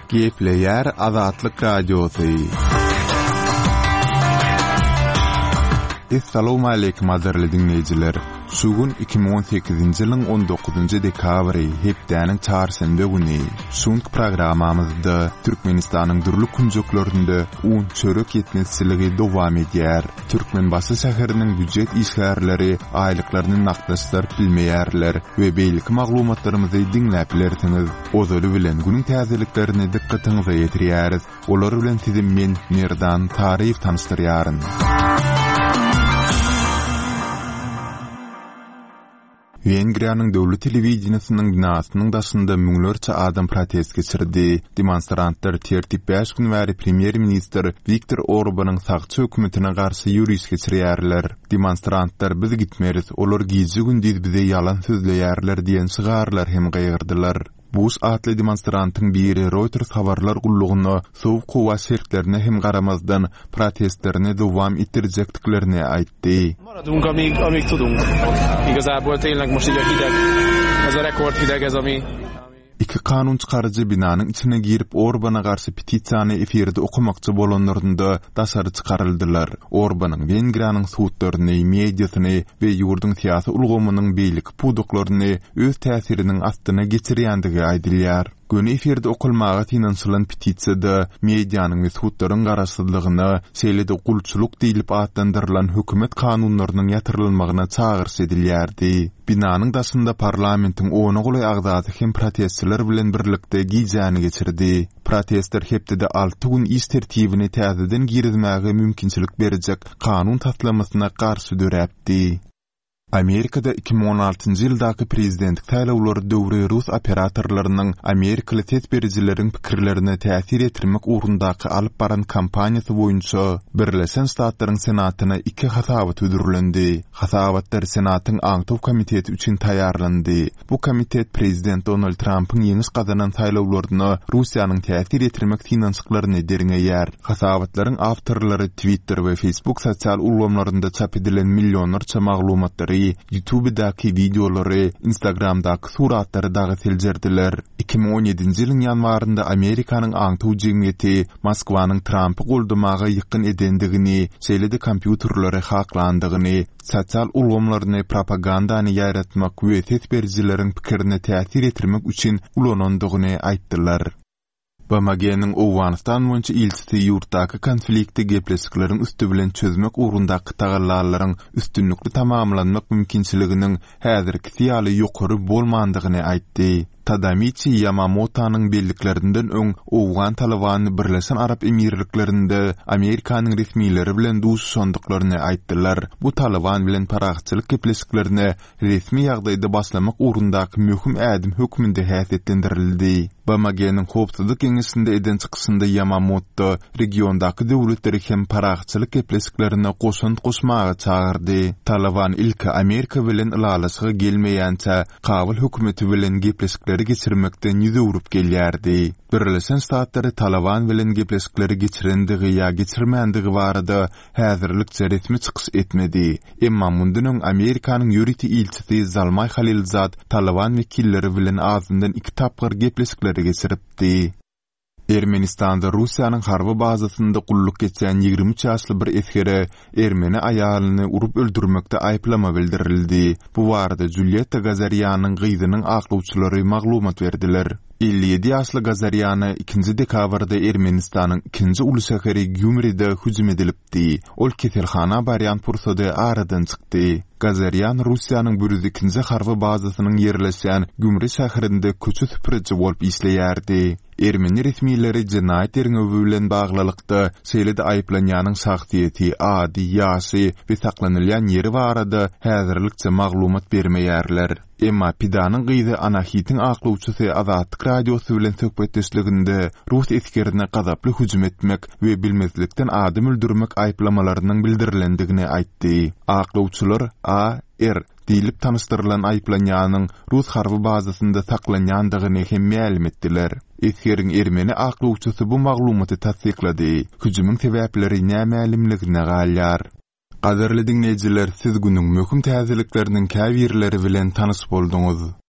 Gepleyer Azatlyk Radiosu. Assalamu alaykum azarly dinleyijiler. Sugun 2018-nji ýylyň 19-njy dekabry hepdäniň çarşembe güni. Şuňky programamyzda Türkmenistanyň dürli kunjuklarynda un çörek ýetmezçiligi dowam edýär. Türkmenbasy şäheriniň büdjet işgärleri aýlyklaryny nakdaşlar bilmeýärler we beýlik maglumatlarymyzy dinläp bilersiňiz. Ozoly bilen günüň täzeliklerini dikkatiňize ýetirýäris. Olar bilen sizi men Merdan Taryp tanystyrýaryn. Wengriýanyň döwlet telewizionynyň binasynyň daşynda müňlerçe adam protest geçirdi. Demonstrantlar tertip 5 gün bäri premier minister Viktor Orbanyň sagçy hökümetine garşy ýürüýüş geçirýärler. Demonstrantlar biz gitmeris, olar gizli gündüz bize ýalan sözleýärler diýen şygarlar hem gaýyrdylar. Bus atly demonstrantyň biri Reuters habarlar gullugyna sowuk gowa şertlerine hem garamazdan protestlerini dowam etdirjekdiklerini aýtdy. Maradunk amíg tudunk. Igazából tényleg most így a hideg, ez a rekordhideg ez ami İki kanun çıkarıcı binanın içine girip Orbana karşı petisiýany eferde okumakçı bolanlarında daşary çıkarıldılar. Orbanyň Wengriýanyň suwtlaryny, mediasyny we ýurdun siýasy ulgamynyň beýlik puduklaryny öz täsiriniň astyna geçirýändigi aýdylýar. Göni eferde okulmaga tinançylan petisiýada medianyň we suwtlaryň garaşsyzlygyna, şeýlede gulçuluk diýilip adlandyrylan hökümet kanunlarynyň ýatyrylmagyna çağırş edilýärdi. Binanyň daşynda parlamentiň ona goly agzady hem protestçiler bilen birlikde giýjäni geçirdi. Protestler hepde 6 gün iş tertibini täzeden girizmäge mümkinçilik berjek kanun taslamasyna garşy döräpdi. Amerikada 2016-njy ýyldaky prezidentlik saýlawlary döwri Rus operatorlarynyň Amerikaly tetberjileriň pikirlerini täsir etdirmek ugrundaky alyp baran kampaniýasy boýunça Birleşen Ştatlaryň Senatyna 2 hasabat ödürlendi. Hasabatlar Senatyň Aňtow komiteti üçin taýýarlandy. Bu komitet prezident Donald Trumpyň ýeňiş gazanan saýlawlaryna Russiýanyň täsir etdirmek finansyklaryny derňeýär. Hasabatlaryň awtorlary Twitter we Facebook sosial ulgamlarynda çap edilen millionlarça maglumatlary, YouTube'daki videolary, Instagram'daki suratlary dagy siljerdiler. 2017-nji ýylyň ýanwarynda Amerikanyň Aňtow jemgyýeti Moskwanyň Trumpy goldamaga ýykyn edendigini, şeýlede kompýuterlary haklandygyny, sosial ulgamlaryny propagandany ýaratmak we tetberjileriň pikirini täsir etdirmek üçin ulanandygyny aýtdylar. Bamaganyň Owganistan boýunça ilçisi ýurtdaky konflikti gepleşikleriň üstü bilen çözmek ugrundaky tagallarlaryň üstünlükli tamamlanmak mümkinçiliginiň häzirki ýaly ýokary bolmandygyny aýtdy. Tadamichi Yamamota'nın belliklerinden öň Owgan Talabany Birleşen Arap Emirliklerinde Amerikanyň resmiýleri bilen duşuşandyklaryny aýtdylar. Bu Taliban bilen paragçylyk gepleşiklerini resmi ýagdaýda başlamak ugrundaky möhüm ädim hökmünde häsiýetlendirildi. Bamaganyň howpsuzlyk keňeşinde eden çykyşynda Yamamoto regiondaky döwletleri hem paragçylyk gepleşiklerini goşmaga çağırdy. Taliban ilki Amerika bilen ilalaşyga gelmeýänçä Kabul hökümeti bilen gepleşikleri geçirmekden ýüze urup gelýärdi. Birleşen Ştatlary Taliban bilen gepleşikleri geçirendigi ýa geçirmändige barada häzirlikçe resmi çykyş etmedi. Emma mundan Amerikanyň ýöriti ilçisi Zalmay Halilzad Taliban wekilleri bilen azyndan 2 tapgyr gepleşikleri geçiripdi. Ermenistanda Russiýanyň harby bazasynda gulluk geçen 23 ýaşly bir esgere ermeni aýalyny urup öldürmekde aýplama bildirildi. Bu barada Julieta Gazariyanyň gyzynyň aklawçylary maglumat berdiler. 57 ýaşly Gazariyany 2-nji dekabrda Ermenistanyň 2-nji uly şäheri Gümride hüjüm edilipdi. Ol keselhana baryan pursada aradan çykdy. Gazariyan Russiýanyň 102-nji harby bazasynyň ýerleşýän Gümri şäherinde köçü süpüriji bolup işleýärdi. Ermeni resmiýetleri jinayet ýerine bilen baglylykda şeýlede aýplanýanyň şahsiýeti, ady, ýaşy we saklanylýan ýeri barada häzirlikçe maglumat bermeýärler. Emma Pidanyň gyzy Anahitiň aklawçysy Azatlyk Radiosu bilen söhbetdeşliginde Rus eskerine gazaply hüjüm etmek we bilmezlikden adam öldürmek aýplamalarynyň bildirilendigini aýtdy. Aklawçylar A.R. diýilip tanıştyrılan aýplanýanyň Rus harby bazasynda saklanýandygyny hem ma'lum etdiler. Eskeriň ermeni aklawçysy bu maglumaty tasdiklady. Hüjümüň sebäpleri näme'limligine galýar. Qadarly dinleyijiler, siz günüň möhüm täzelikleriniň käbirleri bilen tanış bolduňuz.